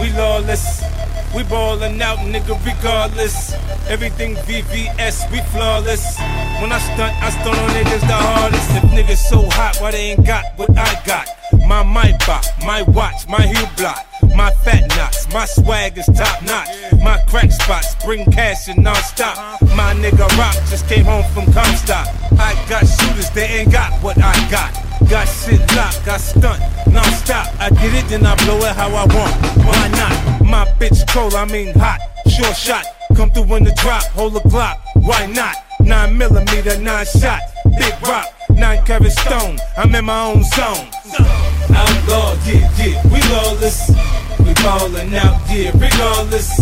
we lawless. We ballin' out, nigga, regardless. Everything VVS, we flawless. When I stunt on niggas the hardest. If niggas so hot, why they ain't got what I got? My mic bop, my watch, my heel block, my fat knots, my swag is top notch. My crack spots bring cash and non-stop. My nigga Rock just came home from Comstock. I got shooters, they ain't got what I got. Got shit locked, got stunt, non-stop. I get it, then I blow it how I want. Why not? My bitch cold, I mean hot, sure shot. Come through in the drop, hold a Glock, why not? 9mm, 9 shot, big rock, 9 carat stone. I'm in my own zone. Outlaw, yeah, we lawless. We ballin' out, yeah, regardless.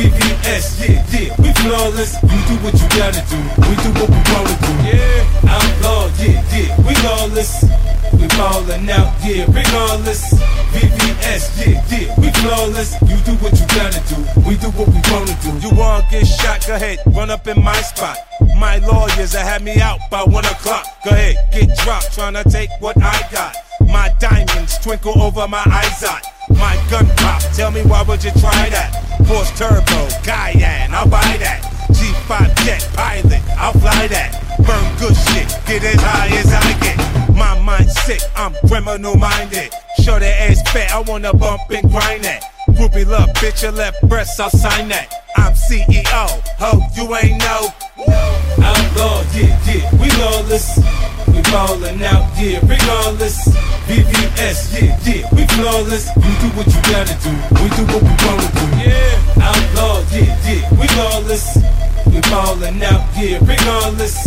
VVS, yeah, we flawless. You do what you gotta do, we do what we wanna do. Yeah, outlaw, yeah, we lawless. We ballin' out, yeah, regardless. VVS, yeah, we flawless. You do what you gotta do, we do what we wanna do. You wanna get shot, go ahead, run up in my spot. My lawyers have had me out by 1 o'clock. Go ahead, get dropped, tryna take what I got. My diamonds twinkle over my eyes out. My gun pop, tell me why would you try that? Force turbo, Cayenne, I'll buy that. G5 jet pilot, I'll fly that. Burn good shit, get as high as I get. My mind's sick, I'm criminal minded. Show the ass fat, I wanna bump and grind that. Groupie love, bitch, your left breast, I'll sign that. I'm CEO, ho, you ain't know. Outlaw, yeah, we lawless. We ballin' out, yeah, regardless. VVS, yeah, we flawless. You do what you gotta do, we do what we wanna do. Yeah, outlaw, yeah, we lawless. We ballin' out, yeah, regardless.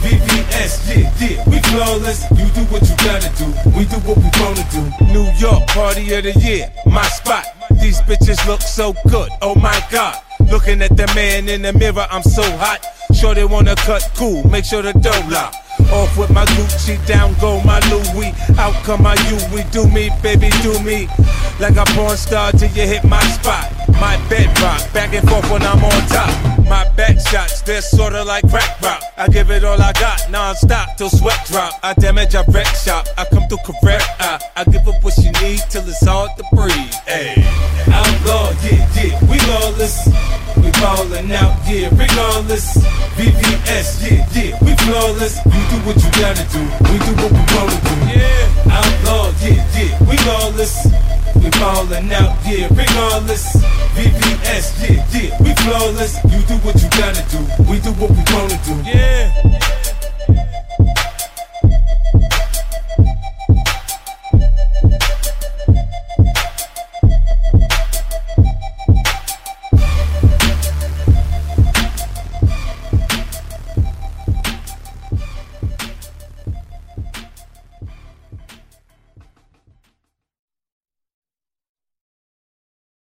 VVS, yeah, we flawless. You do what you gotta do, we do what we wanna do. New York, party of the year, my spot. These bitches look so good, oh my God. Looking at the man in the mirror, I'm so hot. Sure they wanna cut cool, make sure the dough lock. Off with my Gucci, down go my Louis. Out come my you, we do me, baby, do me. Like a porn star till you hit my spot. My bedrock, back and forth when I'm on top. My back shots, they're sorta like crack rock. I give it all I got, non-stop till sweat drop. I damage, I wreck shop, I come through correct. I give her what she need till it's hard to breathe. Ay. Outlaw, yeah, we lawless. We ballin' out, yeah, regardless. VVS, yeah, we flawless. You do what you gotta do, we do what we wanna do. Yeah, outlaw, yeah, we lawless. We ballin' out, yeah, regardless. VVS, yeah, we flawless. You do what you gotta do, we do what we wanna do. Yeah.